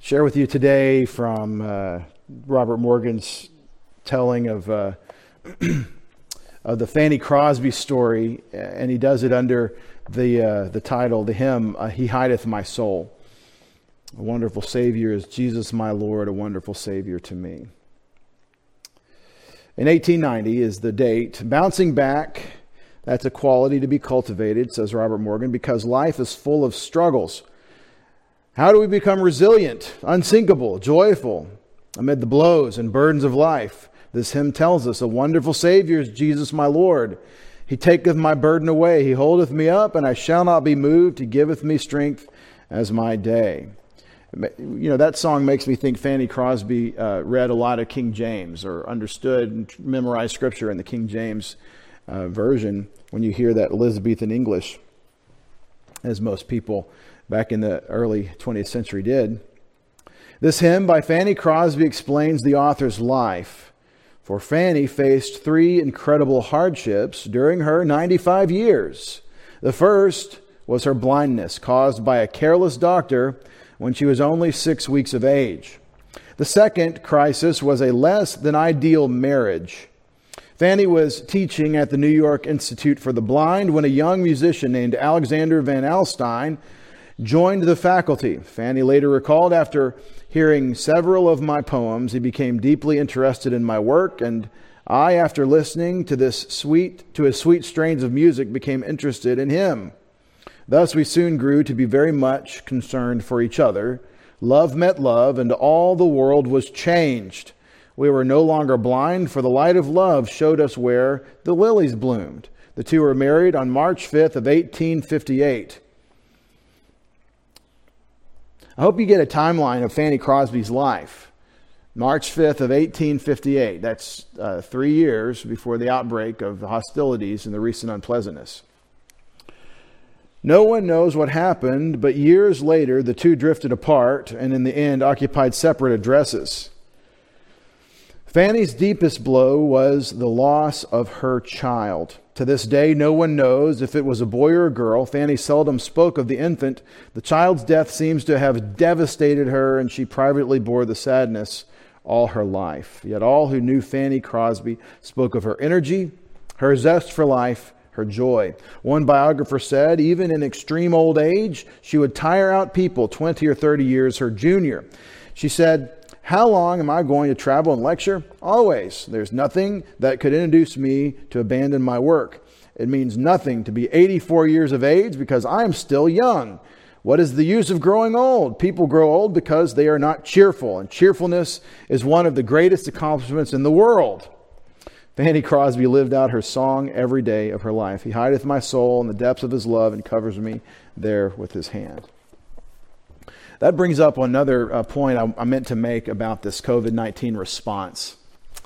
share with you today from Robert Morgan's telling of the Fanny Crosby story, and he does it under the title, the hymn, He Hideth My Soul. A wonderful Savior is Jesus my Lord, a wonderful Savior to me. In 1890 is the date. Bouncing back, that's a quality to be cultivated, says Robert Morgan, because life is full of struggles. How do we become resilient, unsinkable, joyful amid the blows and burdens of life? This hymn tells us, a wonderful Savior is Jesus my Lord. He taketh my burden away. He holdeth me up, and I shall not be moved. He giveth me strength as my day. You know, that song makes me think Fanny Crosby read a lot of King James or understood and memorized scripture in the King James version when you hear that Elizabethan English, as most people back in the early 20th century did. This hymn by Fanny Crosby explains the author's life. For Fanny faced 3 incredible hardships during her 95 years. The first was her blindness, caused by a careless doctor when she was only 6 weeks of age. The second crisis was a less than ideal marriage. Fanny was teaching at the New York Institute for the Blind when a young musician named Alexander Van Alstyne joined the faculty. Fanny later recalled, after hearing several of my poems, he became deeply interested in my work, and I, after listening to his sweet strains of music, became interested in him. Thus we soon grew to be very much concerned for each other. Love met love, and all the world was changed. We were no longer blind, for the light of love showed us where the lilies bloomed. The two were married on March 5th of 1858. I hope you get a timeline of Fanny Crosby's life. March 5th of 1858. That's 3 years before the outbreak of the hostilities and the recent unpleasantness. No one knows what happened, but years later the two drifted apart and in the end occupied separate addresses. Fanny's deepest blow was the loss of her child. To this day, no one knows if it was a boy or a girl. Fanny seldom spoke of the infant. The child's death seems to have devastated her, and she privately bore the sadness all her life. Yet all who knew Fanny Crosby spoke of her energy, her zest for life, her joy. One biographer said, even in extreme old age, she would tire out people 20 or 30 years her junior. She said, how long am I going to travel and lecture? Always. There's nothing that could induce me to abandon my work. It means nothing to be 84 years of age because I am still young. What is the use of growing old? People grow old because they are not cheerful, and cheerfulness is one of the greatest accomplishments in the world. Fanny Crosby lived out her song every day of her life. He hideth my soul in the depths of his love and covers me there with his hand. That brings up another point I meant to make about this COVID-19 response.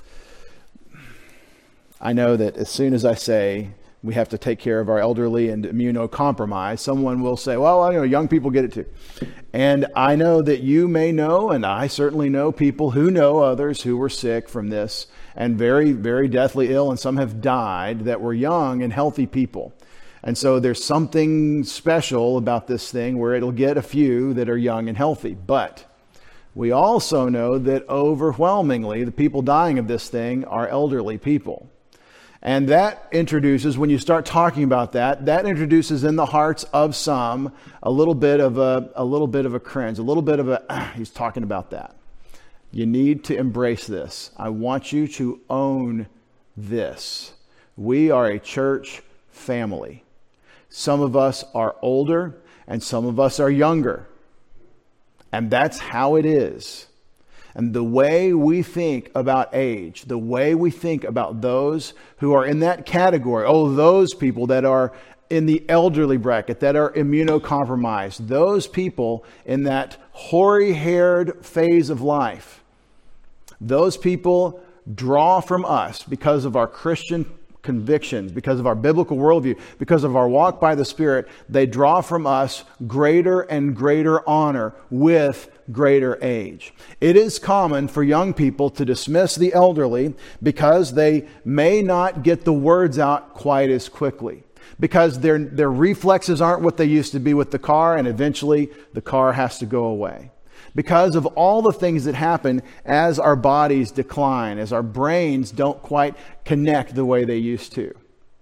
I know that as soon as I say we have to take care of our elderly and immunocompromised, someone will say, well, you know, young people get it too. And I know that you may know, and I certainly know people who know others who were sick from this and very, very deathly ill, and some have died that were young and healthy people. And so there's something special about this thing where it'll get a few that are young and healthy. But we also know that overwhelmingly the people dying of this thing are elderly people. And that introduces, when you start talking about that introduces in the hearts of some a little bit of a cringe, a little bit of he's talking about that. You need to embrace this. I want you to own this. We are a church family. Some of us are older and some of us are younger. And that's how it is. And the way we think about age, the way we think about those who are in that category, those people that are in the elderly bracket, that are immunocompromised, those people in that hoary-haired phase of life, those people draw from us because of our Christian convictions, because of our biblical worldview, because of our walk by the Spirit. They draw from us greater and greater honor with greater age. It is common for young people to dismiss the elderly because they may not get the words out quite as quickly, because their reflexes aren't what they used to be with the car, and eventually the car has to go away. because of all the things that happen as our bodies decline, as our brains don't quite connect the way they used to.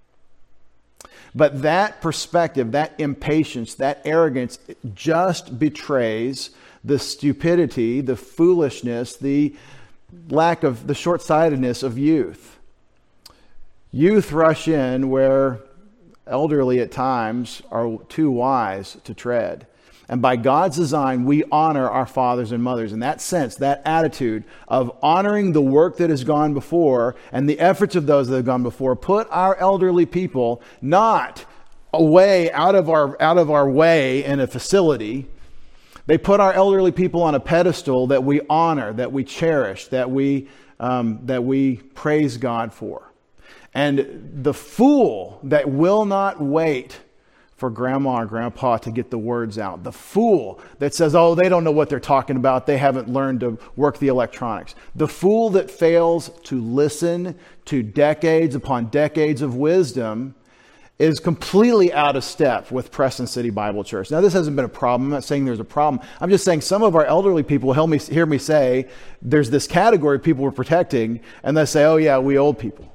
But that perspective, that impatience, that arrogance just betrays the stupidity, the foolishness, the lack of the short-sightedness of youth. Youth rush in where elderly at times are too wise to tread. And by God's design, we honor our fathers and mothers. In that sense, that attitude of honoring the work that has gone before and the efforts of those that have gone before, put our elderly people not away out of our way in a facility. They put our elderly people on a pedestal that we honor, that we cherish, that we praise God for. And the fool that will not wait for grandma or grandpa to get the words out. The fool that says, oh, they don't know what they're talking about. They haven't learned to work the electronics. The fool that fails to listen to decades upon decades of wisdom is completely out of step with Preston City Bible Church. Now, this hasn't been a problem. I'm not saying there's a problem. I'm just saying some of our elderly people hear me say there's this category of people we're protecting, and they say, oh yeah, we old people.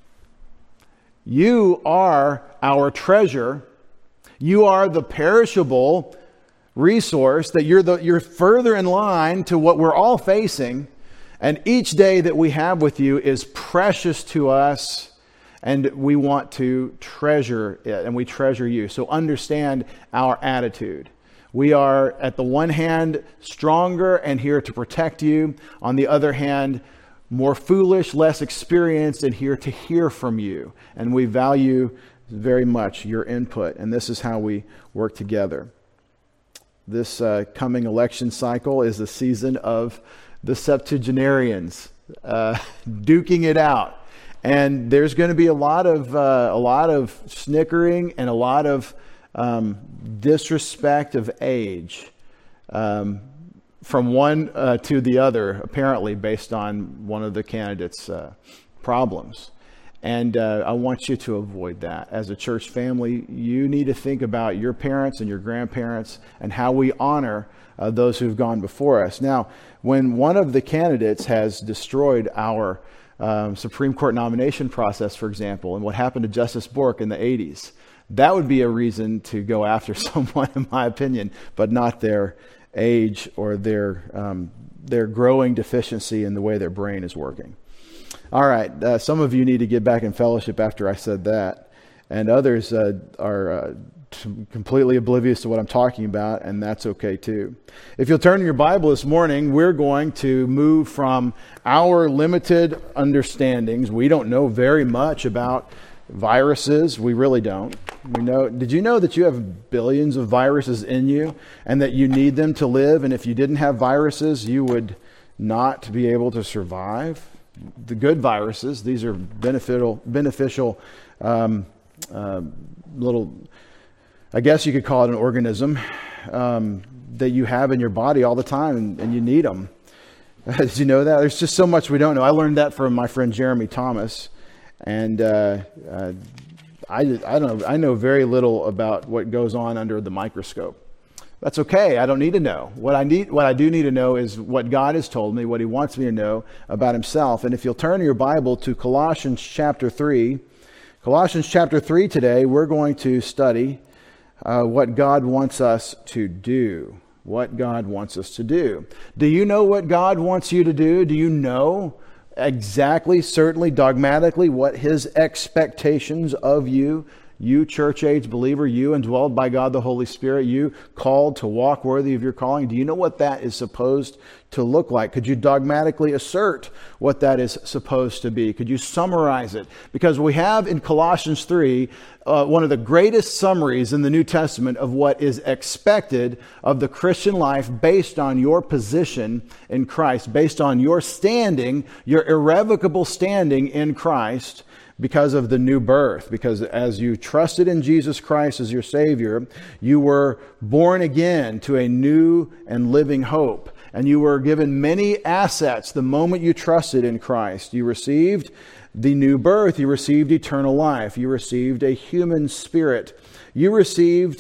You are our treasure. You are the perishable resource, that you're further in line to what we're all facing. And each day that we have with you is precious to us, and we want to treasure it, and we treasure you. So understand our attitude. We are, at the one hand, stronger and here to protect you. On the other hand, more foolish, less experienced, and here to hear from you. And we value very much your input, and this is how we work together. This coming election cycle is the season of the septuagenarians duking it out, and there's going to be a lot of snickering and a lot of disrespect of age from one to the other, apparently based on one of the candidates' problems. And I want you to avoid that. As a church family, you need to think about your parents and your grandparents and how we honor those who've gone before us. Now, when one of the candidates has destroyed our Supreme Court nomination process, for example, and what happened to Justice Bork in the 80s, that would be a reason to go after someone, in my opinion, but not their age or their growing deficiency in the way their brain is working. All right, some of you need to get back in fellowship after I said that, and others are completely oblivious to what I'm talking about, and that's okay too. If you'll turn to your Bible this morning, we're going to move from our limited understandings. We don't know very much about viruses. We really don't. Did you know that you have billions of viruses in you and that you need them to live? And if you didn't have viruses, you would not be able to survive. The good viruses, these are beneficial little, I guess you could call it an organism that you have in your body all the time, and you need them. Did you know that? There's just so much we don't know. I learned that from my friend Jeremy Thomas, and I know very little about what goes on under the microscope. That's okay. I don't need to know. What I do need to know is what God has told me, what He wants me to know about Himself. And if you'll turn your Bible to Colossians chapter 3, Colossians chapter 3 today, we're going to study what God wants us to do. What God wants us to do. Do you know what God wants you to do? Do you know exactly, certainly, dogmatically, what His expectations of you church-age believer, you indwelled by God the Holy Spirit, you called to walk worthy of your calling? Do you know what that is supposed to look like? Could you dogmatically assert what that is supposed to be? Could you summarize it? Because we have in Colossians 3 one of the greatest summaries in the New Testament of what is expected of the Christian life based on your position in Christ, based on your standing, your irrevocable standing in Christ, because of the new birth, because as you trusted in Jesus Christ as your Savior, you were born again to a new and living hope. And you were given many assets the moment you trusted in Christ. You received the new birth. You received eternal life. You received a human spirit. You received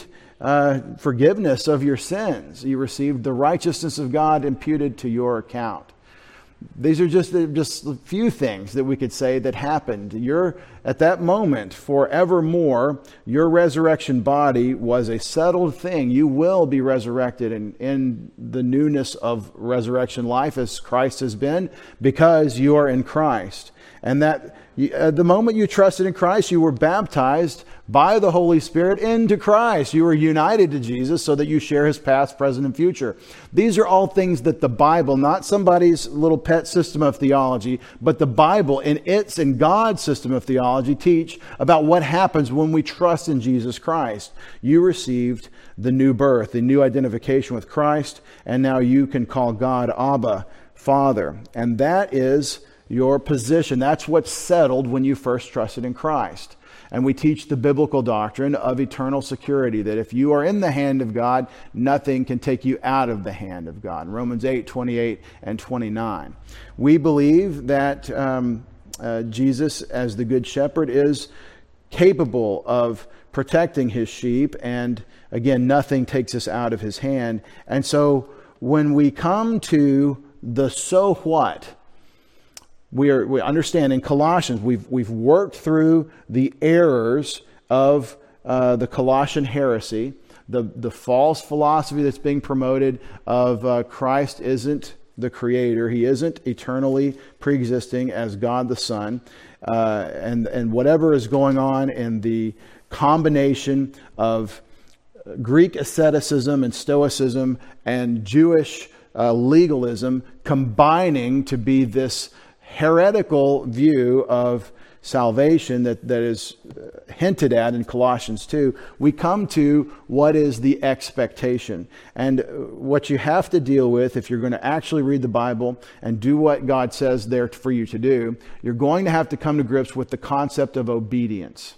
forgiveness of your sins. You received the righteousness of God imputed to your account. These are just a few things that we could say that happened. At that moment, forevermore, your resurrection body was a settled thing. You will be resurrected in the newness of resurrection life as Christ has been, because you are in Christ. And that at the moment you trusted in Christ, you were baptized by the Holy Spirit into Christ. You were united to Jesus so that you share his past, present, and future. These are all things that the Bible, not somebody's little pet system of theology, but the Bible in God's system of theology teach about what happens when we trust in Jesus Christ. You received the new birth, the new identification with Christ, and now you can call God Abba, Father. And that is your position. That's what's settled when you first trusted in Christ. And we teach the biblical doctrine of eternal security, that if you are in the hand of God, nothing can take you out of the hand of God. Romans 8:28 and 29. We believe that Jesus, as the Good Shepherd, is capable of protecting his sheep, and again, nothing takes us out of his hand. And so when we come to the so what, we understand in Colossians, we've worked through the errors of the Colossian heresy, the false philosophy that's being promoted of Christ isn't the creator. He isn't eternally pre-existing as God the Son. And whatever is going on in the combination of Greek asceticism and Stoicism and Jewish legalism combining to be this heretical view of salvation that is hinted at in Colossians 2, we come to what is the expectation. And what you have to deal with if you're going to actually read the Bible and do what God says there for you to do, you're going to have to come to grips with the concept of obedience.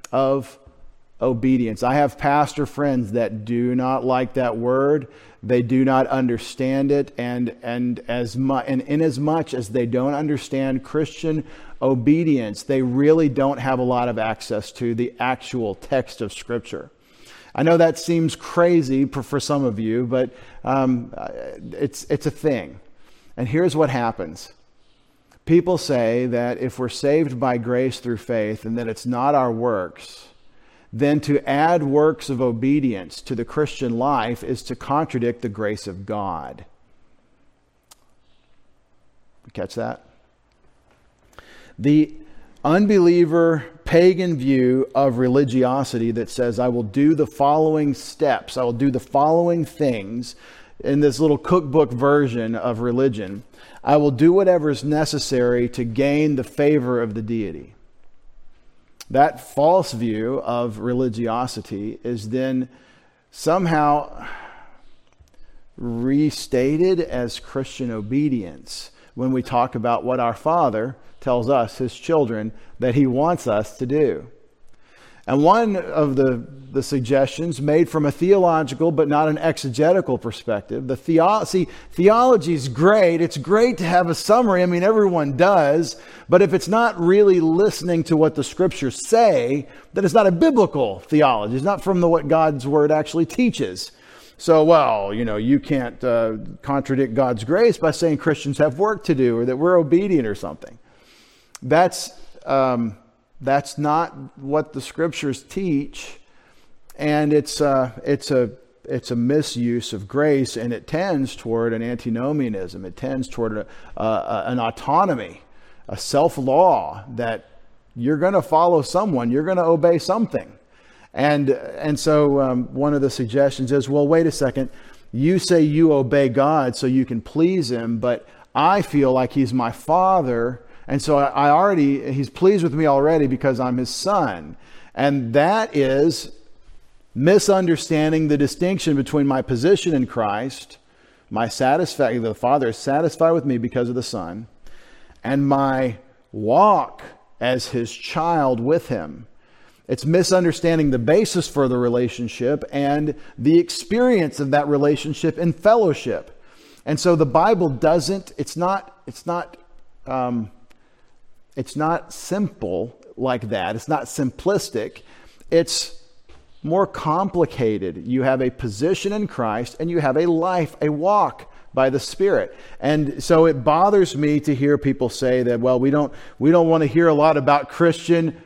I have pastor friends that do not like that word. They do not understand it, and inasmuch as they don't understand Christian obedience, they really don't have a lot of access to the actual text of Scripture. I know that seems crazy for some of you, but it's a thing. And here's what happens. People say that if we're saved by grace through faith and that it's not our works, then to add works of obedience to the Christian life is to contradict the grace of God. You catch that? The unbeliever pagan view of religiosity that says, I will do the following steps, I will do the following things in this little cookbook version of religion. I will do whatever is necessary to gain the favor of the deity. That false view of religiosity is then somehow restated as Christian obedience when we talk about what our Father tells us, his children, that he wants us to do. And one of the suggestions made from a theological but not an exegetical perspective, theology is great. It's great to have a summary. I mean, everyone does. But if it's not really listening to what the Scriptures say, then it's not a biblical theology. It's not from what God's Word actually teaches. So, you can't contradict God's grace by saying Christians have work to do or that we're obedient or something. That's not what the Scriptures teach, and it's a misuse of grace, and it tends toward an antinomianism. It tends toward an autonomy, a self-law that you're going to follow someone, you're going to obey something. And so one of the suggestions is, well, wait a second, you say you obey God so you can please him, but I feel like he's my Father, and so he's pleased with me already because I'm his son. And that is misunderstanding the distinction between my position in Christ, my satisfaction, the Father is satisfied with me because of the Son, and my walk as his child with him. It's misunderstanding the basis for the relationship and the experience of that relationship in fellowship. And so the Bible doesn't, it's not simple like that. It's not simplistic. It's more complicated. You have a position in Christ and you have a life, a walk by the Spirit. And so it bothers me to hear people say that, well, we don't want to hear a lot about Christian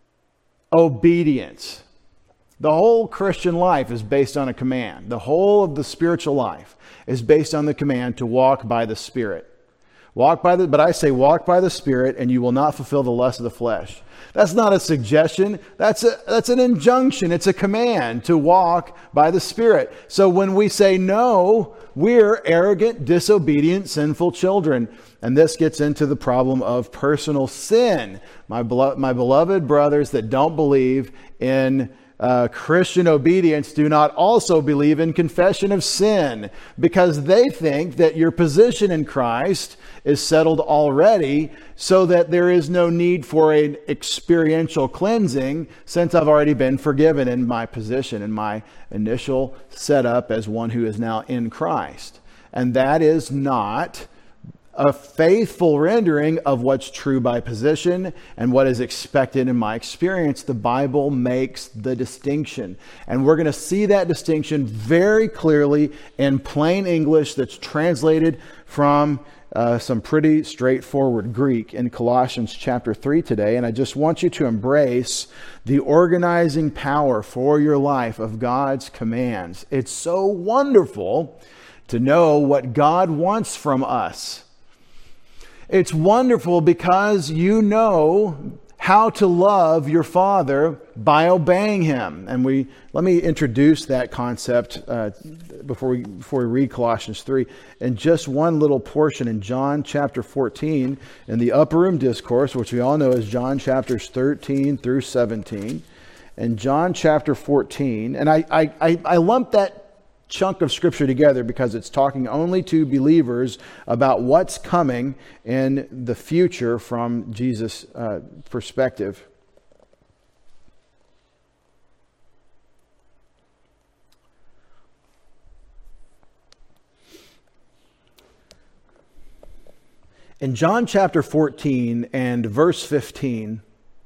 obedience. The whole Christian life is based on a command. The whole of the spiritual life is based on the command to walk by the Spirit. But I say walk by the Spirit and you will not fulfill the lust of the flesh. That's not a suggestion. That's an injunction. It's a command to walk by the Spirit. So when we say no, we're arrogant, disobedient, sinful children. And this gets into the problem of personal sin. My beloved brothers that don't believe in Christian obedience do not also believe in confession of sin, because they think that your position in Christ is settled already, so that there is no need for an experiential cleansing, since I've already been forgiven in my position, in my initial setup as one who is now in Christ. And that is not a faithful rendering of what's true by position and what is expected in my experience. The Bible makes the distinction. And we're going to see that distinction very clearly in plain English that's translated from some pretty straightforward Greek in Colossians chapter 3 today. And I just want you to embrace the organizing power for your life of God's commands. It's so wonderful to know what God wants from us. It's wonderful because you know how to love your Father by obeying Him. And let me introduce that concept before we read Colossians 3. In just one little portion in John chapter 14, in the Upper Room Discourse, which we all know as John chapters 13 through 17. In John chapter 14, and I lump that chunk of Scripture together because it's talking only to believers about what's coming in the future from Jesus' perspective. In John chapter 14 and verse 15,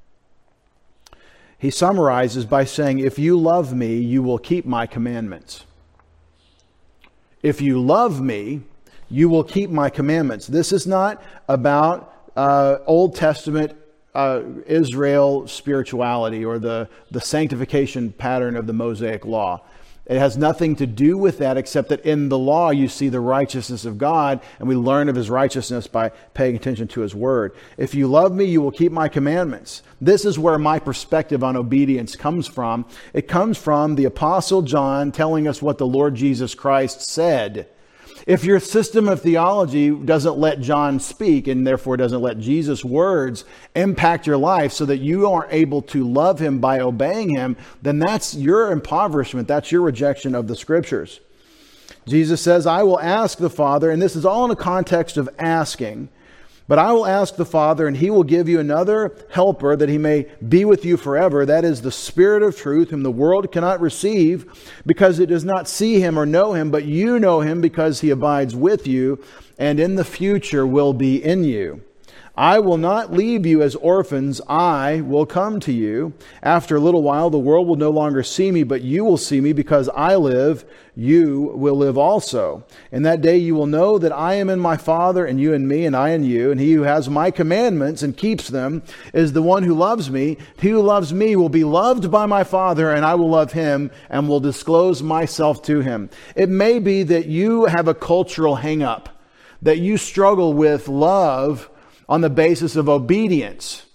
he summarizes by saying, "If you love me, you will keep my commandments." If you love me, you will keep my commandments. This is not about Old Testament Israel spirituality or the sanctification pattern of the Mosaic Law. It has nothing to do with that, except that in the law you see the righteousness of God, and we learn of His righteousness by paying attention to His word. If you love me, you will keep my commandments. This is where my perspective on obedience comes from. It comes from the Apostle John telling us what the Lord Jesus Christ said. If your system of theology doesn't let John speak, and therefore doesn't let Jesus' words impact your life so that you aren't able to love Him by obeying Him, then that's your impoverishment. That's your rejection of the Scriptures. Jesus says, "I will ask the Father," and this is all in a context of asking, "but I will ask the Father, and He will give you another helper that He may be with you forever. That is the Spirit of truth, whom the world cannot receive because it does not see Him or know Him, but you know Him because He abides with you and in the future will be in you. I will not leave you as orphans. I will come to you. After a little while, the world will no longer see me, but you will see me because I live. You will live also. In that day you will know that I am in my Father, and you in me, and I in you. And he who has my commandments and keeps them is the one who loves me. He who loves me will be loved by my Father, and I will love him and will disclose myself to him." It may be that you have a cultural hang-up, that you struggle with love on the basis of obedience.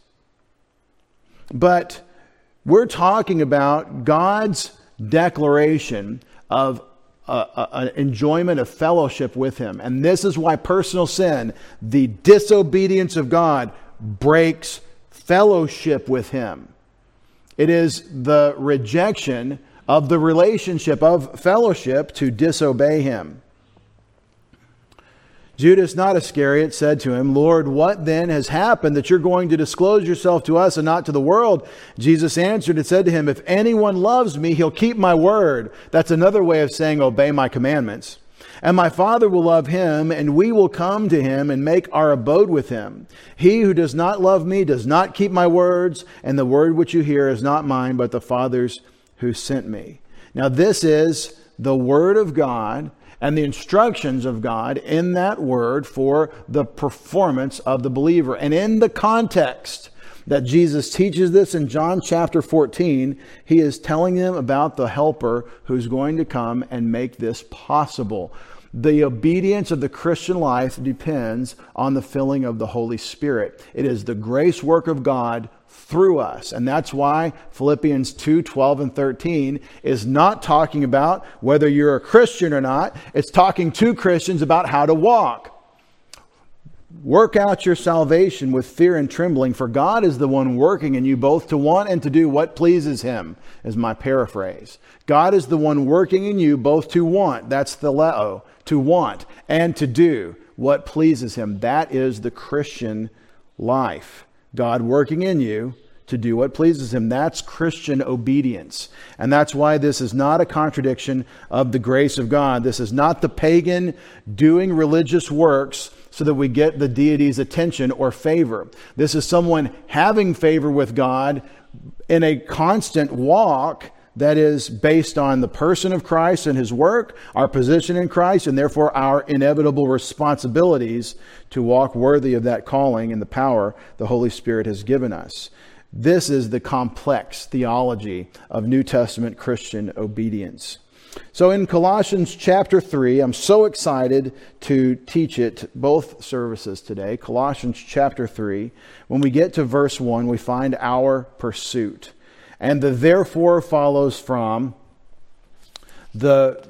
But we're talking about God's declaration of an enjoyment of fellowship with Him. And this is why personal sin, the disobedience of God, breaks fellowship with Him. It is the rejection of the relationship of fellowship to disobey Him. Judas, not Iscariot, said to him, "Lord, what then has happened that you're going to disclose yourself to us and not to the world?" Jesus answered and said to him, "If anyone loves me, he'll keep my word." That's another way of saying obey my commandments. "And my Father will love him, and we will come to him and make our abode with him. He who does not love me does not keep my words, and the word which you hear is not mine, but the Father's who sent me. Now this is the Word of God and the instructions of God in that Word for the performance of the believer. And in the context that Jesus teaches this in John chapter 14, he is telling them about the helper who's going to come and make this possible. The obedience of the Christian life depends on the filling of the Holy Spirit. It is the grace work of God through us. And that's why Philippians 2:12 and 13 is not talking about whether you're a Christian or not. It's talking to Christians about how to walk. Work out your salvation with fear and trembling, for God is the one working in you both to want and to do what pleases Him, is my paraphrase. God is the one working in you both to want, that's theleo, to want, and to do what pleases Him. That is the Christian life. God working in you to do what pleases Him. That's Christian obedience. And that's why this is not a contradiction of the grace of God. This is not the pagan doing religious works so that we get the deity's attention or favor. This is someone having favor with God in a constant walk that is based on the person of Christ and His work, our position in Christ, and therefore our inevitable responsibilities to walk worthy of that calling and the power the Holy Spirit has given us. This is the complex theology of New Testament Christian obedience. So in Colossians chapter 3, I'm so excited to teach it both services today. Colossians chapter 3, when we get to verse 1, we find our pursuit. And the therefore follows from the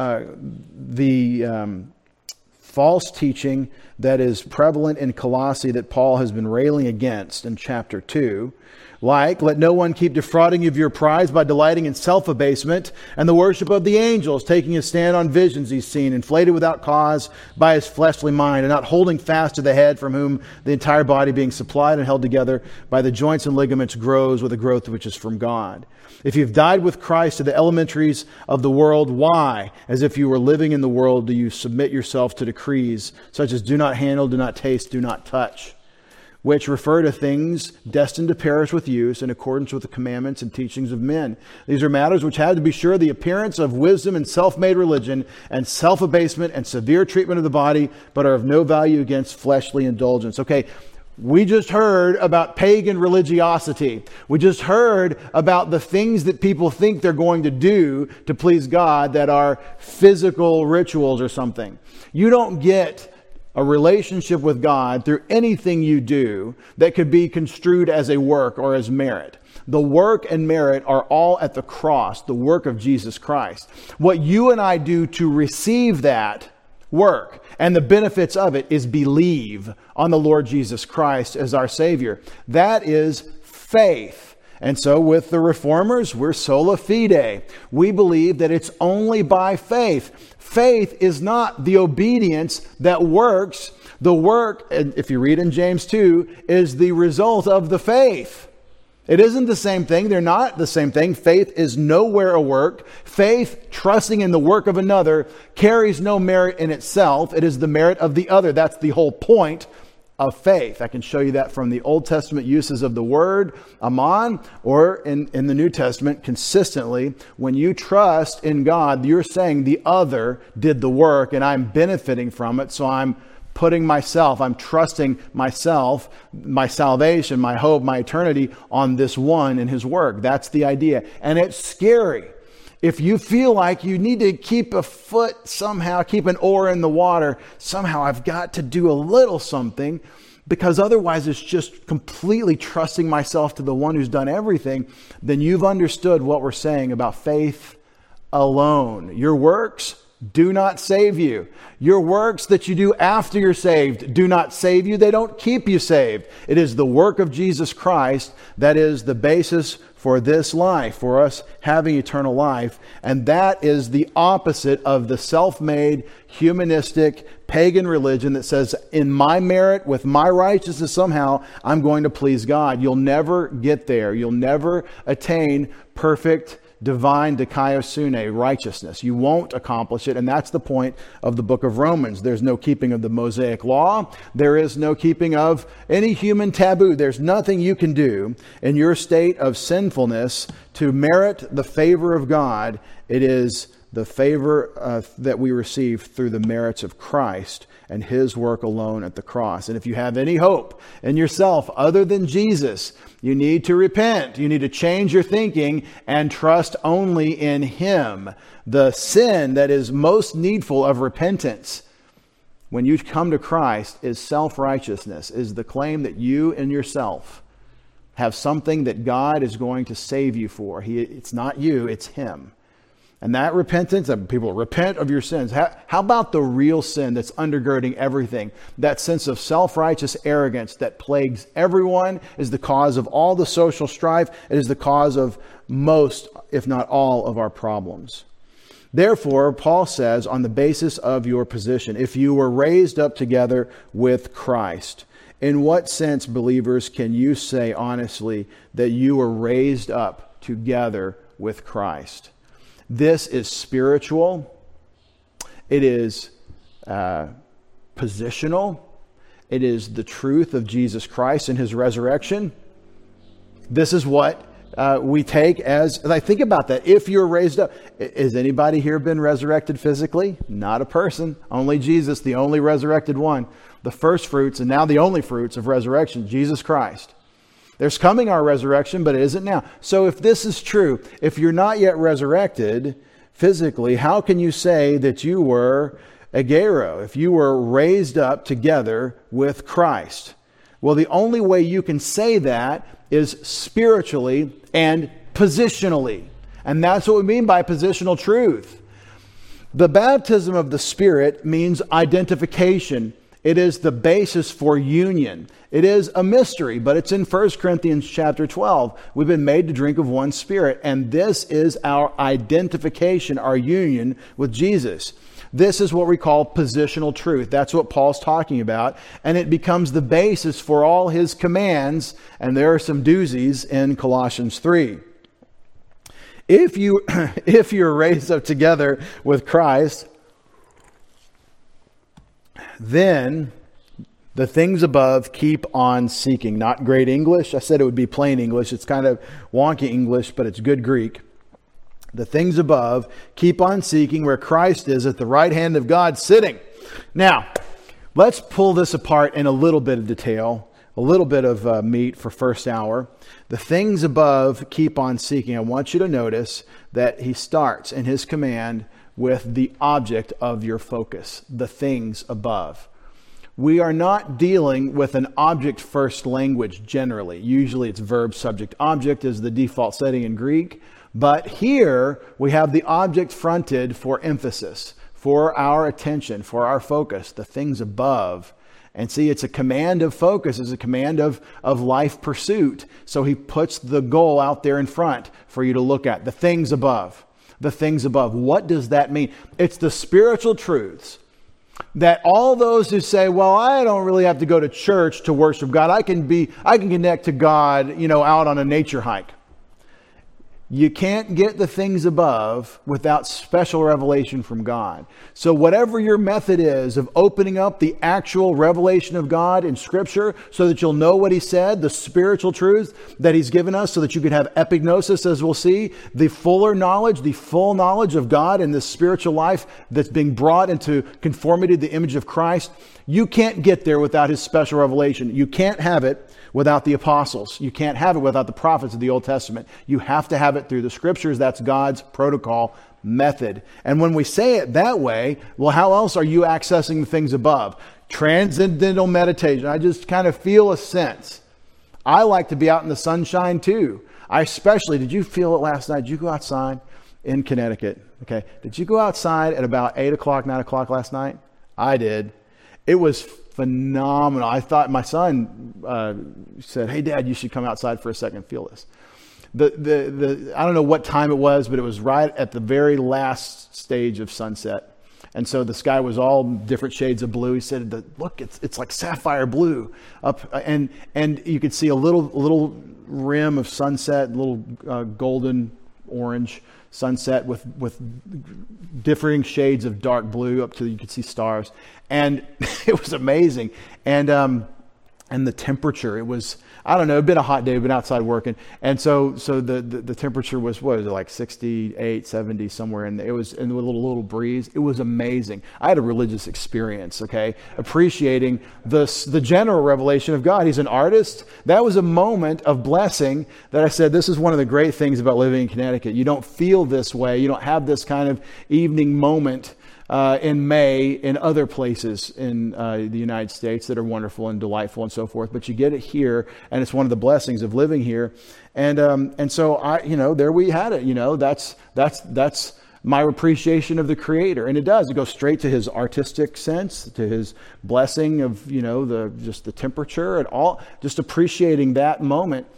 false teaching that is prevalent in Colossae that Paul has been railing against in chapter 2. Like, let no one keep defrauding you of your prize by delighting in self-abasement and the worship of the angels, taking a stand on visions he's seen, inflated without cause by his fleshly mind, and not holding fast to the head, from whom the entire body being supplied and held together by the joints and ligaments grows with a growth which is from God. If you've died with Christ to the elementaries of the world, why, as if you were living in the world, do you submit yourself to decrees such as do not handle, do not taste, do not touch, which refer to things destined to perish with use in accordance with the commandments and teachings of men. These are matters which have, to be sure, the appearance of wisdom and self-made religion and self-abasement and severe treatment of the body, but are of no value against fleshly indulgence. Okay, we just heard about pagan religiosity. We just heard about the things that people think they're going to do to please God that are physical rituals or something. You don't get a relationship with God through anything you do that could be construed as a work or as merit. The work and merit are all at the cross, the work of Jesus Christ. What you and I do to receive that work and the benefits of it is believe on the Lord Jesus Christ as our Savior. That is faith. And so with the Reformers, we're sola fide. We believe that it's only by faith. Faith is not the obedience that works. The work, if you read in James 2, is the result of the faith. It isn't the same thing. They're not the same thing. Faith is nowhere a work. Faith, trusting in the work of another, carries no merit in itself. It is the merit of the other. That's the whole point of faith. I can show you that from the Old Testament uses of the word, aman, or in the New Testament consistently. When you trust in God, you're saying the other did the work and I'm benefiting from it. So I'm trusting myself, my salvation, my hope, my eternity on this one and His work. That's the idea. And it's scary. If you feel like you need to keep a foot somehow, keep an oar in the water, somehow I've got to do a little something, because otherwise it's just completely trusting myself to the one who's done everything, then you've understood what we're saying about faith alone. Your works do not save you. Your works that you do after you're saved do not save you. They don't keep you saved. It is the work of Jesus Christ that is the basis for this life, for us having eternal life. And that is the opposite of the self-made, humanistic, pagan religion that says, in my merit, with my righteousness, somehow I'm going to please God. You'll never get there. You'll never attain perfect divine dikaiosune, righteousness. You won't accomplish it, and that's the point of the book of Romans. There's no keeping of the Mosaic law. There is no keeping of any human taboo. There's nothing you can do in your state of sinfulness to merit the favor of God. It is the favor that we receive through the merits of Christ and His work alone at the cross. And if you have any hope in yourself other than Jesus, you need to repent. You need to change your thinking and trust only in Him. The sin that is most needful of repentance when you come to Christ is self-righteousness, is the claim that you in yourself have something that God is going to save you for. It's not you, it's Him. And that repentance, people repent of your sins. How about the real sin that's undergirding everything? That sense of self-righteous arrogance that plagues everyone, is the cause of all the social strife. It is the cause of most, if not all, of our problems. Therefore, Paul says, on the basis of your position, if you were raised up together with Christ, in what sense, believers, can you say honestly that you were raised up together with Christ? This is spiritual. It is positional. It is the truth of Jesus Christ and His resurrection. This is what we take as, and I think about that. If you're raised up, has anybody here been resurrected physically? Not a person. Only Jesus, the only resurrected one. The first fruits and now the only fruits of resurrection, Jesus Christ. There's coming our resurrection, but it isn't now. So if this is true, if you're not yet resurrected physically, how can you say that you were agero, if you were raised up together with Christ? Well, the only way you can say that is spiritually and positionally. And that's what we mean by positional truth. The baptism of the Spirit means identification. It is the basis for union. It is a mystery, but it's in 1 Corinthians chapter 12. We've been made to drink of one Spirit, and this is our identification, our union with Jesus. This is what we call positional truth. That's what Paul's talking about, and it becomes the basis for all his commands, and there are some doozies in Colossians 3. If you're raised up together with Christ, then the things above keep on seeking. Not great English. I said it would be plain English. It's kind of wonky English, but it's good Greek. The things above keep on seeking where Christ is at the right hand of God sitting. Now, let's pull this apart in a little bit of detail, a little bit of meat for first hour. The things above keep on seeking. I want you to notice that he starts in his command with the object of your focus, the things above. We are not dealing with an object-first language generally. Usually it's verb, subject, object is the default setting in Greek. But here we have the object fronted for emphasis, for our attention, for our focus, the things above. And see, it's a command of focus, it's a command of life pursuit. So he puts the goal out there in front for you to look at, the things above. The things above. What does that mean? It's the spiritual truths that all those who say, well, I don't really have to go to church to worship God. I can connect to God, out on a nature hike. You can't get the things above without special revelation from God. So whatever your method is of opening up the actual revelation of God in Scripture so that you'll know what He said, the spiritual truth that He's given us so that you can have epignosis, as we'll see, the full knowledge of God in this spiritual life that's being brought into conformity to the image of Christ. You can't get there without His special revelation. You can't have it without the apostles. You can't have it without the prophets of the Old Testament. You have to have it through the Scriptures. That's God's protocol method. And when we say it that way, well, how else are you accessing the things above? Transcendental meditation. I just kind of feel a sense. I like to be out in the sunshine too. Did you feel it last night? Did you go outside in Connecticut? Okay. Did you go outside at about 8 o'clock, 9 o'clock last night? I did. It was phenomenal. I thought my son said, "Hey, Dad, you should come outside for a second and feel this." I don't know what time it was, but it was right at the very last stage of sunset. And so the sky was all different shades of blue. He said, "Look, it's like sapphire blue up," and you could see a little rim of sunset, a little golden orange sunset with differing shades of dark blue up to you could see stars. And it was amazing. And the temperature, it was, I don't know, it'd been a hot day, we've been outside working. And so the temperature was, what was it, like 68, 70, somewhere in there. It was in a little breeze. It was amazing. I had a religious experience, okay, appreciating the general revelation of God. He's an artist. That was a moment of blessing that I said, this is one of the great things about living in Connecticut. You don't feel this way. You don't have this kind of evening moment in May in other places in the United States that are wonderful and delightful and so forth, but you get it here, and it's one of the blessings of living here. And so there we had it. That's my appreciation of the Creator, and it goes straight to His artistic sense, to His blessing of the temperature and all, just appreciating that moment.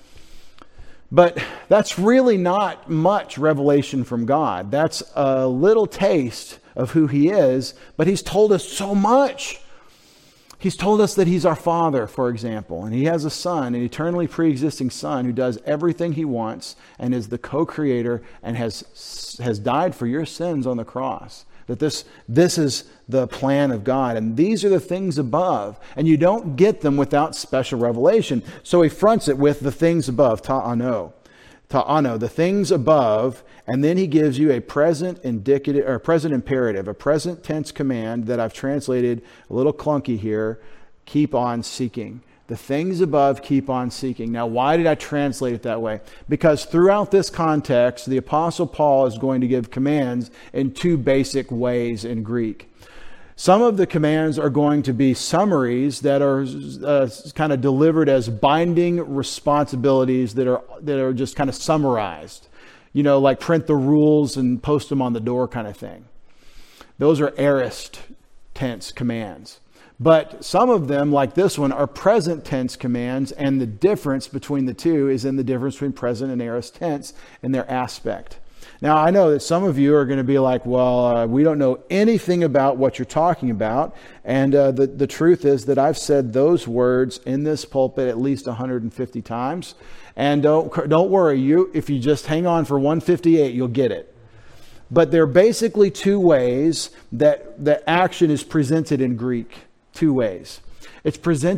But that's really not much revelation from God. That's a little taste of who He is, but He's told us so much. He's told us that He's our Father, for example, and He has a Son, an eternally pre-existing Son who does everything He wants and is the co-creator and has died for your sins on the cross. That this is the plan of God, and these are the things above, and you don't get them without special revelation. So He fronts it with the things above, ta'ano, the things above, and then He gives you a present indicative or present imperative, a present tense command that I've translated a little clunky here. Keep on seeking. The things above, keep on seeking. Now, why did I translate it that way? Because throughout this context, the Apostle Paul is going to give commands in two basic ways in Greek. Some of the commands are going to be summaries that are kind of delivered as binding responsibilities that are just kind of summarized. Like print the rules and post them on the door kind of thing. Those are aorist tense commands. But some of them, like this one, are present tense commands, and the difference between the two is in the difference between present and aorist tense in their aspect. Now, I know that some of you are going to be like, well, we don't know anything about what you're talking about. And the truth is that I've said those words in this pulpit at least 150 times. And don't worry, if you just hang on for 158, you'll get it. But there are basically two ways that action is presented in Greek. Two ways. It's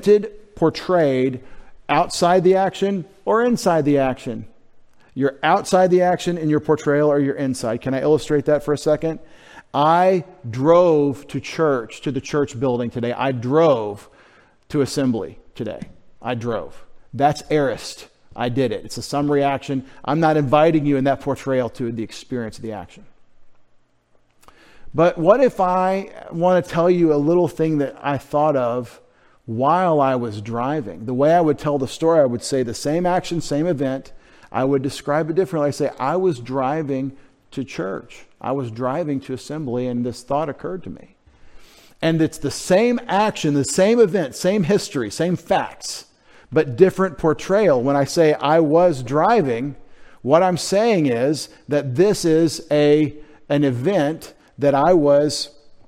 portrayed outside the action or inside the action. You're outside the action in your portrayal, or you're inside. Can I illustrate that for a second? I drove to church, to the church building today. I drove to assembly today. I drove. That's aorist. I did it. It's a summary action. I'm not inviting you in that portrayal to the experience of the action. But what if I want to tell you a little thing that I thought of while I was driving? The way I would tell the story, I would say the same action, same event. I would describe it differently. I say, I was driving to church. I was driving to assembly, and this thought occurred to me. And it's the same action, the same event, same history, same facts, but different portrayal. When I say I was driving, what I'm saying is that this is an event that I was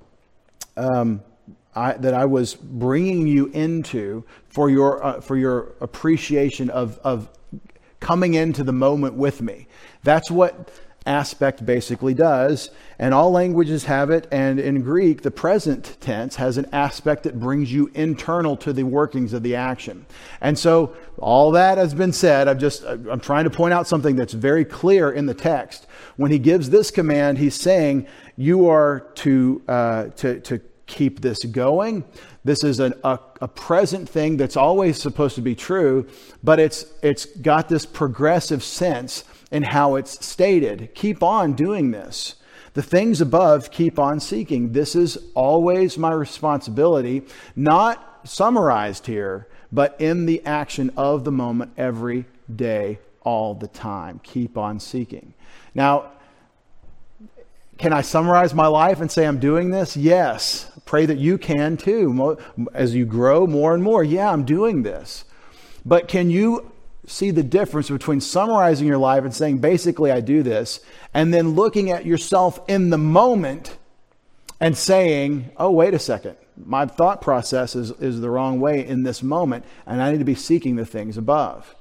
bringing you into for your appreciation of coming into the moment with me. That's what aspect basically does, and all languages have it. And in Greek, the present tense has an aspect that brings you internal to the workings of the action. And so all that has been said. I'm trying to point out something that's very clear in the text. When he gives this command, he's saying you are to keep this going. This is a present thing that's always supposed to be true, but it's got this progressive sense in how it's stated. Keep on doing this. The things above, keep on seeking. This is always my responsibility, not summarized here, but in the action of the moment, every day, all the time. Keep on seeking. Now, can I summarize my life and say I'm doing this? Yes. Pray that you can too. As you grow more and more, yeah, I'm doing this. But can you see the difference between summarizing your life and saying, basically, I do this, and then looking at yourself in the moment and saying, oh, wait a second. My thought process is the wrong way in this moment, and I need to be seeking the things above.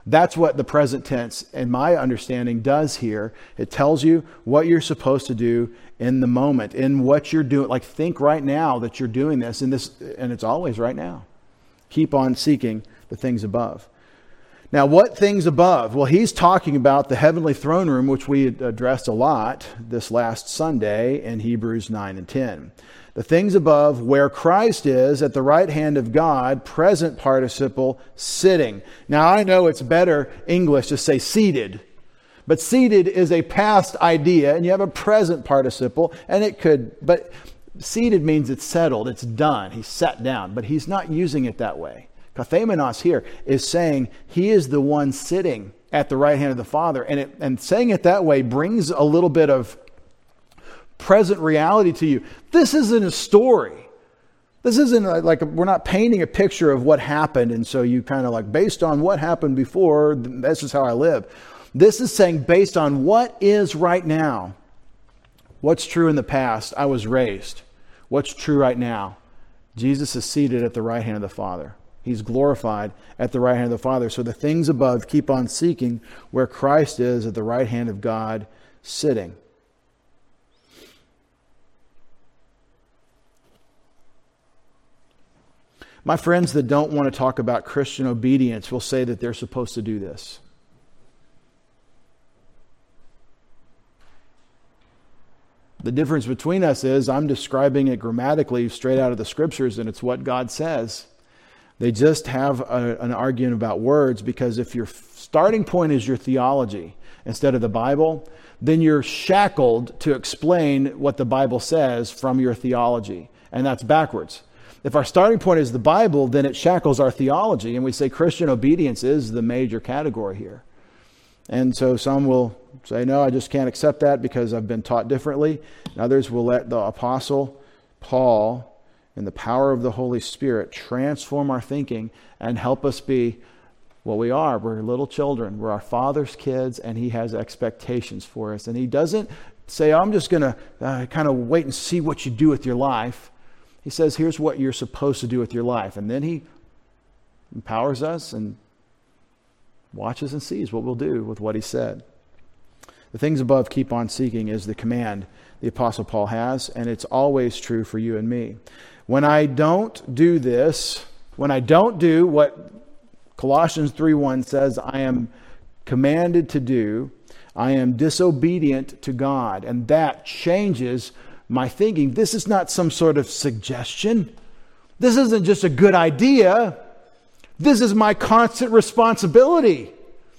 That's what the present tense, in my understanding, does here. It tells you what you're supposed to do in the moment, in what you're doing. Like, think right now that you're doing this, and it's always right now. Keep on seeking the things above. Now, what things above? Well, he's talking about the heavenly throne room, which we addressed a lot this last Sunday in Hebrews 9 and 10. The things above, where Christ is at the right hand of God, present participle, sitting. Now, I know it's better English to say seated, but seated is a past idea, and you have a present participle, but seated means it's settled, it's done, he's sat down, but he's not using it that way. Kathemenos here is saying he is the one sitting at the right hand of the Father, and saying it that way brings a little bit of present reality to you. This isn't a story. This isn't like we're not painting a picture of what happened, and so you kind of like, based on what happened before, this is how I live. This is saying based on what is right now. What's true in the past? I was raised. What's true right now? Jesus is seated at the right hand of the Father. He's glorified at the right hand of the Father. So the things above, keep on seeking where Christ is at the right hand of God sitting. My friends that don't want to talk about Christian obedience will say that they're supposed to do this. The difference between us is I'm describing it grammatically straight out of the Scriptures, and it's what God says. They just have an argument about words, because if your starting point is your theology instead of the Bible, then you're shackled to explain what the Bible says from your theology, and that's backwards. If our starting point is the Bible, then it shackles our theology, and we say Christian obedience is the major category here. And so some will say, no, I just can't accept that because I've been taught differently. And others will let the Apostle Paul, in the power of the Holy Spirit, transform our thinking and help us be what we are. We're little children. We're our Father's kids, and He has expectations for us. And He doesn't say, I'm just going to kind of wait and see what you do with your life. He says, here's what you're supposed to do with your life. And then He empowers us and watches and sees what we'll do with what He said. The things above, keep on seeking, is the command the Apostle Paul has, and it's always true for you and me. When I don't do this, when I don't do what Colossians 3:1 says I am commanded to do, I am disobedient to God, and that changes my thinking. This is not some sort of suggestion. This isn't just a good idea. This is my constant responsibility.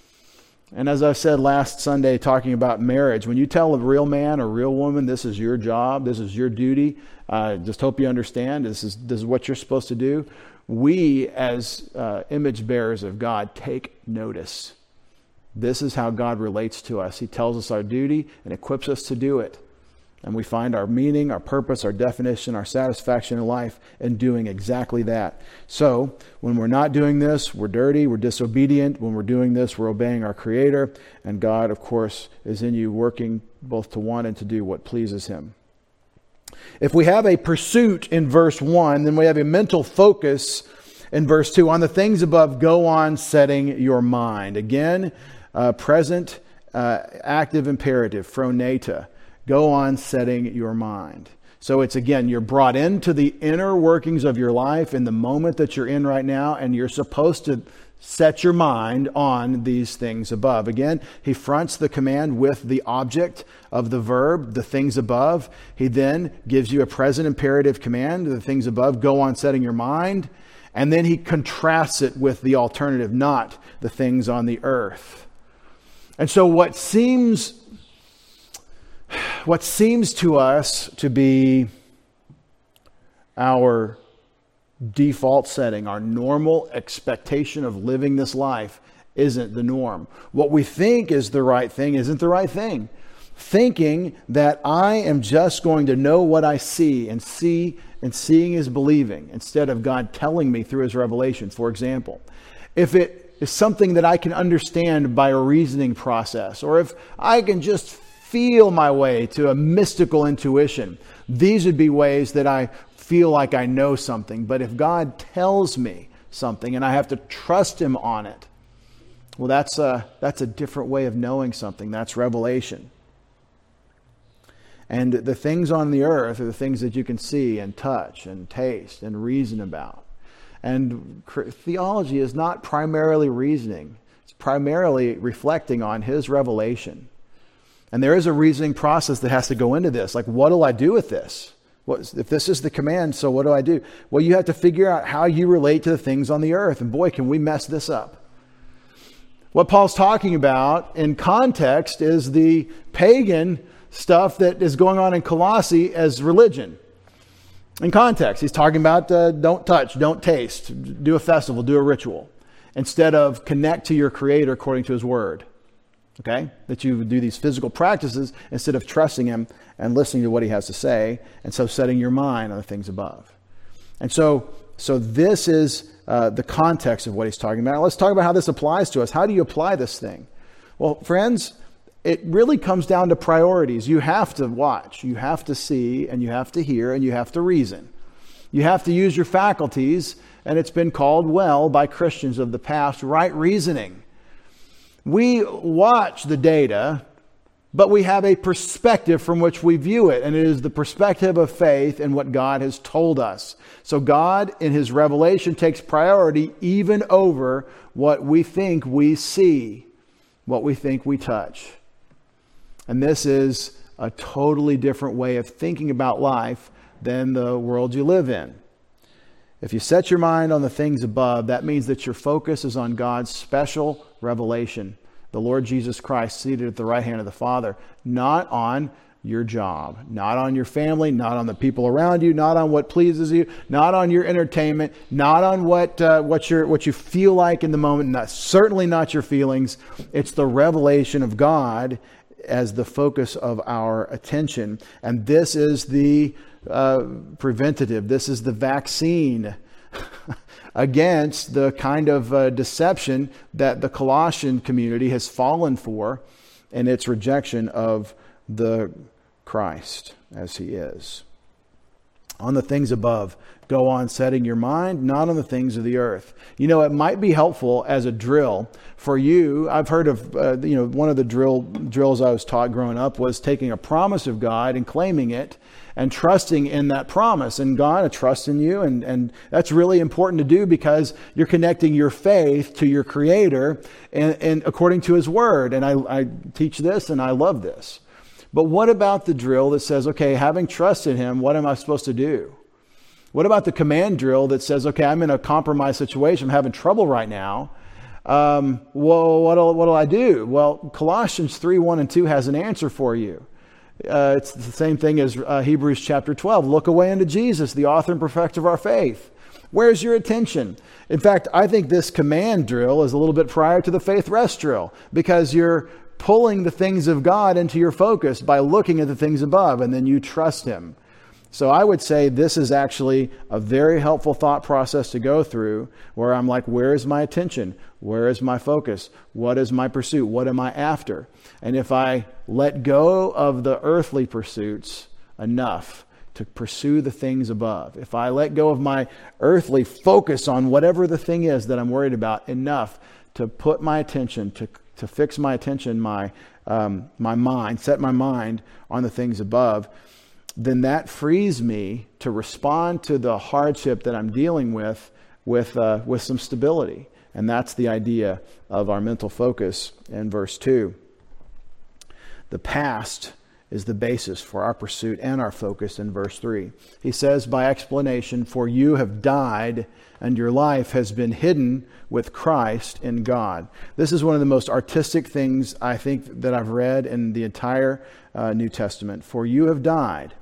And as I said last Sunday talking about marriage, when you tell a real man or real woman, this is your job, this is your duty, just hope you understand, this is what you're supposed to do. We as image bearers of God take notice. This is how God relates to us. He tells us our duty and equips us to do it. And we find our meaning, our purpose, our definition, our satisfaction in life in doing exactly that. So, when we're not doing this, we're dirty, we're disobedient. When we're doing this, we're obeying our Creator. And God, of course, is in you working both to want and to do what pleases Him. If we have a pursuit in verse 1, then we have a mental focus in verse 2. On the things above, go on setting your mind. Again, present, active imperative, phroneta. Go on setting your mind. So it's, again, you're brought into the inner workings of your life in the moment that you're in right now, and you're supposed to set your mind on these things above. Again, he fronts the command with the object of the verb, the things above. He then gives you a present imperative command, the things above, go on setting your mind. And then he contrasts it with the alternative, not the things on the earth. And so what seems to us to be our default setting, our normal expectation of living this life, isn't the norm. What we think is the right thing isn't the right thing. Thinking that I am just going to know what I see, and seeing is believing, instead of God telling me through His revelation. For example, if it is something that I can understand by a reasoning process, or if I can just feel my way to a mystical intuition, these would be ways that I feel like I know something. But if God tells me something and I have to trust Him on it, Well, that's a different way of knowing something. That's revelation. And the things on the earth are the things that you can see and touch and taste and reason about. And theology is not primarily reasoning. It's primarily reflecting on his revelation. And there is a reasoning process that has to go into this. Like, what do I do with this? If this is the command, so what do I do? Well, you have to figure out how you relate to the things on the earth. And boy, can we mess this up. What Paul's talking about in context is the pagan stuff that is going on in Colossae as religion. In context, he's talking about don't touch, don't taste, do a festival, do a ritual, instead of connect to your Creator according to his word. Okay? That you do these physical practices instead of trusting him and listening to what he has to say, and so setting your mind on the things above. And so this is the context of what he's talking about. Let's talk about how this applies to us. How do you apply this thing? Well, friends, it really comes down to priorities. You have to watch, you have to see, and you have to hear, and you have to reason. You have to use your faculties, and it's been called well by Christians of the past, right reasoning. We watch the data, but we have a perspective from which we view it, and it is the perspective of faith in what God has told us. So God, in his revelation, takes priority even over what we think we see, what we think we touch. And this is a totally different way of thinking about life than the world you live in. If you set your mind on the things above, that means that your focus is on God's special revelation, the Lord Jesus Christ seated at the right hand of the Father, not on your job, not on your family, not on the people around you, not on what pleases you, not on your entertainment, not on what you feel like in the moment, certainly not your feelings. It's the revelation of God as the focus of our attention. And this is the preventative. This is the vaccine against the kind of deception that the Colossian community has fallen for in its rejection of the Christ as he is. On the things above, go on setting your mind, not on the things of the earth. You know, it might be helpful as a drill for you. I've heard of, one of the drills I was taught growing up was taking a promise of God and claiming it and trusting in that promise. And God, I trust in you. And that's really important to do because you're connecting your faith to your Creator and according to his word. And I teach this and I love this. But what about the drill that says, okay, having trusted him, what am I supposed to do? What about the command drill that says, okay, I'm in a compromised situation, I'm having trouble right now. Well, what'll I do? Well, Colossians 3:1-2 has an answer for you. It's the same thing as Hebrews chapter 12. Look away unto Jesus, the author and perfecter of our faith. Where's your attention? In fact, I think this command drill is a little bit prior to the faith rest drill because you're pulling the things of God into your focus by looking at the things above, and then you trust him. So I would say this is actually a very helpful thought process to go through where I'm like, where is my attention? Where is my focus? What is my pursuit? What am I after? And if I let go of the earthly pursuits enough to pursue the things above, if I let go of my earthly focus on whatever the thing is that I'm worried about enough to put my attention, to fix my attention, my mind, set my mind on the things above, then that frees me to respond to the hardship that I'm dealing with some stability. And that's the idea of our mental focus in verse 2. The past is the basis for our pursuit and our focus in verse 3. He says by explanation, for you have died and your life has been hidden with Christ in God. This is one of the most artistic things I think that I've read in the entire New Testament. For you have died.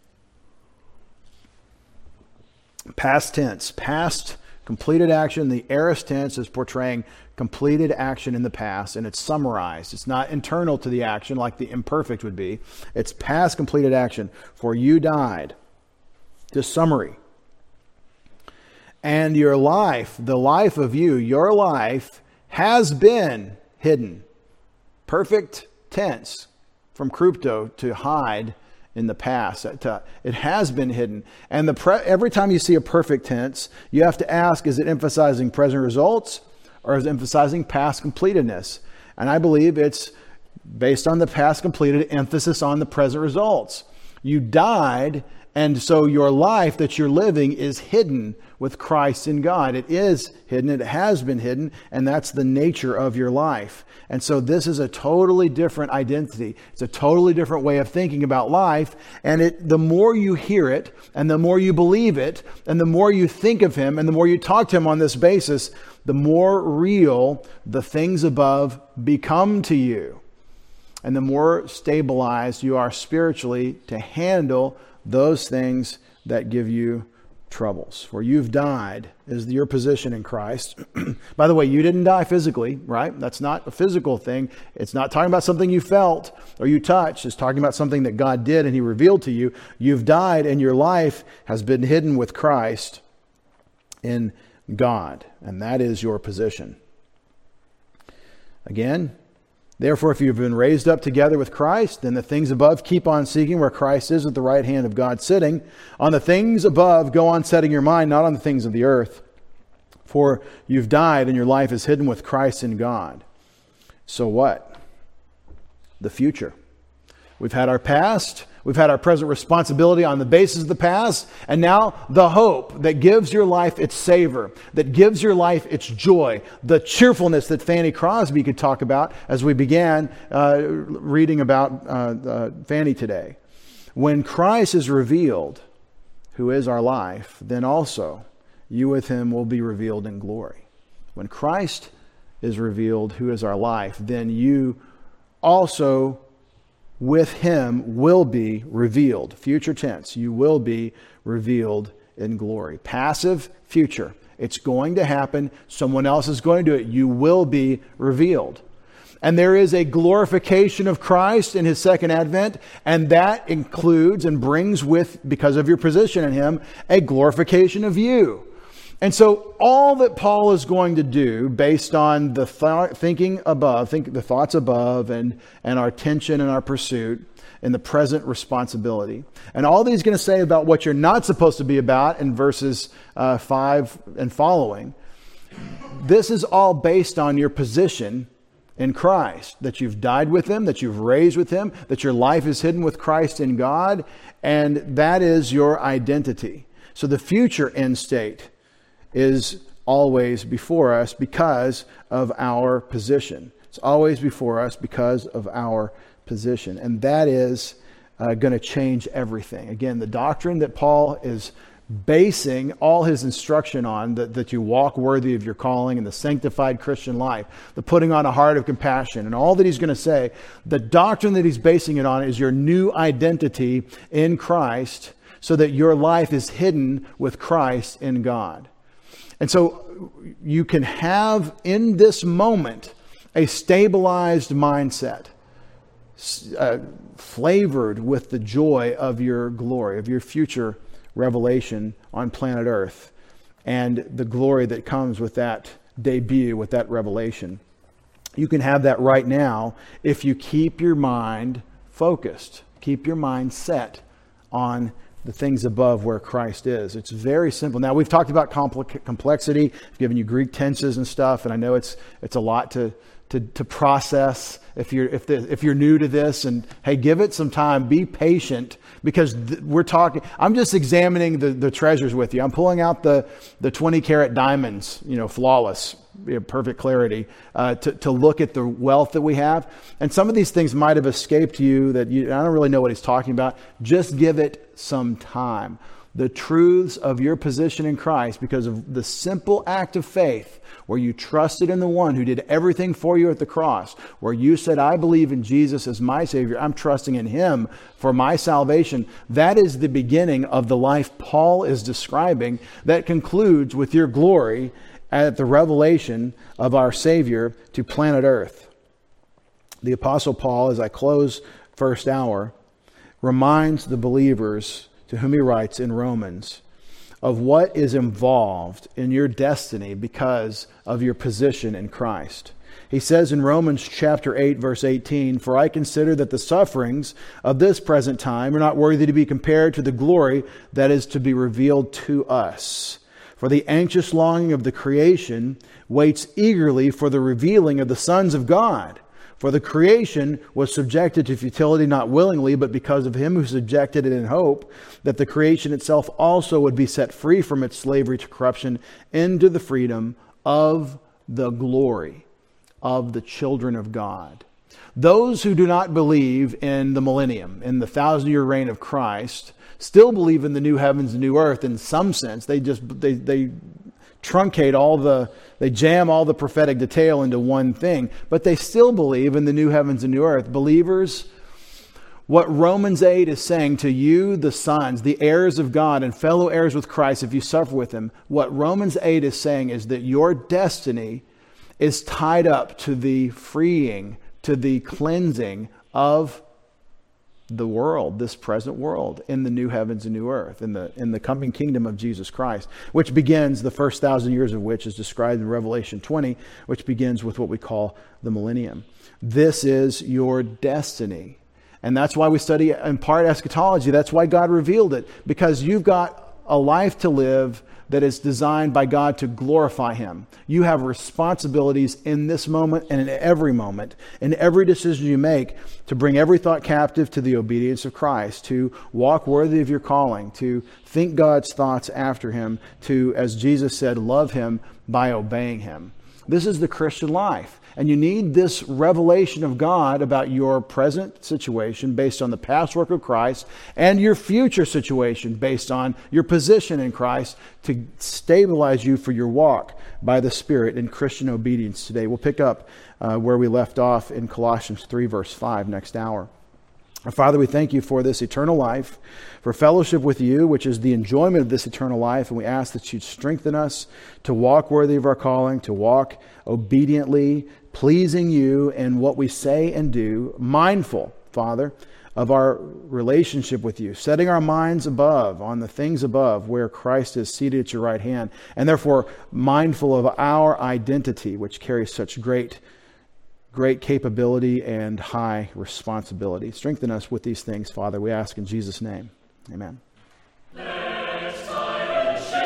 Past tense, past completed action. The aorist tense is portraying completed action in the past, and it's summarized. It's not internal to the action like the imperfect would be. It's past completed action. For you died. Just summary. And your life, the life of you, your life has been hidden. Perfect tense from crypto, to hide in the past. It has been hidden. And every time you see a perfect tense, you have to ask, is it emphasizing present results or is emphasizing past completedness. And I believe it's based on the past completed, emphasis on the present results. You died, and so your life that you're living is hidden with Christ in God. It is hidden, it has been hidden, and that's the nature of your life. And so this is a totally different identity. It's a totally different way of thinking about life. And the more you hear it, and the more you believe it, and the more you think of Him, and the more you talk to Him on this basis, the more real the things above become to you. And the more stabilized you are spiritually to handle those things that give you troubles. For you've died is your position in Christ. By the way, you didn't die physically, right? That's not a physical thing. It's not talking about something you felt or you touched. It's talking about something that God did and He revealed to you. You've died and your life has been hidden with Christ in God. And that is your position. Again, therefore, if you've been raised up together with Christ, then the things above keep on seeking where Christ is at the right hand of God sitting. On the things above, go on setting your mind, not on the things of the earth. For you've died and your life is hidden with Christ in God. So what? The future. We've had our past. We've had our present responsibility on the basis of the past, and now the hope that gives your life its savor, that gives your life its joy, the cheerfulness that Fanny Crosby could talk about as we began reading about Fanny today. When Christ is revealed, who is our life, then also you with Him will be revealed in glory. When Christ is revealed, who is our life, then you also with Him will be revealed. Future tense. You will be revealed in glory. Passive, future. It's going to happen. Someone else is going to do it. You will be revealed. And there is a glorification of Christ in His second advent, and that includes and brings with, because of your position in Him, a glorification of you. And so all that Paul is going to do based on the thinking above, the thoughts above and our tension and our pursuit and the present responsibility. And all that he's going to say about what you're not supposed to be about in verses 5 and following. This is all based on your position in Christ, that you've died with Him, that you've raised with Him, that your life is hidden with Christ in God, and that is your identity. So the future end state is always before us because of our position. It's always before us because of our position. And that is going to change everything. Again, the doctrine that Paul is basing all his instruction on, that you walk worthy of your calling and the sanctified Christian life, the putting on a heart of compassion, and all that he's going to say, the doctrine that he's basing it on is your new identity in Christ, so that your life is hidden with Christ in God. And so you can have in this moment a stabilized mindset, flavored with the joy of your glory, of your future revelation on planet Earth, and the glory that comes with that debut, with that revelation. You can have that right now if you keep your mind focused, keep your mind set on the things above where Christ is. It's very simple. Now, we've talked about complexity. I've given you Greek tenses and stuff, and I know it's a lot to process if you're new to this. And hey, give it some time. Be patient, because we're talking. I'm just examining the treasures with you. I'm pulling out the 20-carat diamonds, flawless, perfect clarity, to look at the wealth that we have. And some of these things might have escaped you I don't really know what he's talking about. Just give it some time. The truths of your position in Christ, because of the simple act of faith, where you trusted in the one who did everything for you at the cross, where you said, I believe in Jesus as my Savior, I'm trusting in Him for my salvation. That is the beginning of the life Paul is describing, that concludes with your glory at the revelation of our Savior to planet Earth. The Apostle Paul, as I close first hour, reminds the believers to whom he writes in Romans of what is involved in your destiny because of your position in Christ. He says in Romans chapter 8, verse 18, "For I consider that the sufferings of this present time are not worthy to be compared to the glory that is to be revealed to us. For the anxious longing of the creation waits eagerly for the revealing of the sons of God. For the creation was subjected to futility not willingly, but because of him who subjected it in hope, that the creation itself also would be set free from its slavery to corruption into the freedom of the glory of the children of God. Those who do not believe in the millennium, in the 1,000-year reign of Christ, still believe in the new heavens and new earth in some sense. They truncate they jam all the prophetic detail into one thing, but they still believe in the new heavens and new earth. Believers, what Romans 8 is saying to you, the sons, the heirs of God and fellow heirs with Christ, if you suffer with him, what Romans 8 is saying is that your destiny is tied up to the freeing, to the cleansing of the world, this present world, in the new heavens and new earth, in the coming kingdom of Jesus Christ, which begins, the first 1,000 years of which is described in Revelation 20, which begins with what we call the millennium. This is your destiny. And that's why we study in part eschatology. That's why God revealed it, because you've got a life to live that is designed by God to glorify him. You have responsibilities in this moment and in every decision you make, to bring every thought captive to the obedience of Christ, to walk worthy of your calling, to think God's thoughts after him, to, as Jesus said, love him by obeying him. This is the Christian life. And you need this revelation of God about your present situation based on the past work of Christ, and your future situation based on your position in Christ, to stabilize you for your walk by the Spirit in Christian obedience today. We'll pick up where we left off in Colossians 3 verse 5 next hour. Father, we thank you for this eternal life, for fellowship with you, which is the enjoyment of this eternal life. And we ask that you'd strengthen us to walk worthy of our calling, to walk obediently, pleasing you in what we say and do, mindful, Father, of our relationship with you, setting our minds above, on the things above, where Christ is seated at your right hand, and therefore mindful of our identity, which carries such great capability and high responsibility. Strengthen us with these things, Father, we ask in Jesus' name. Amen.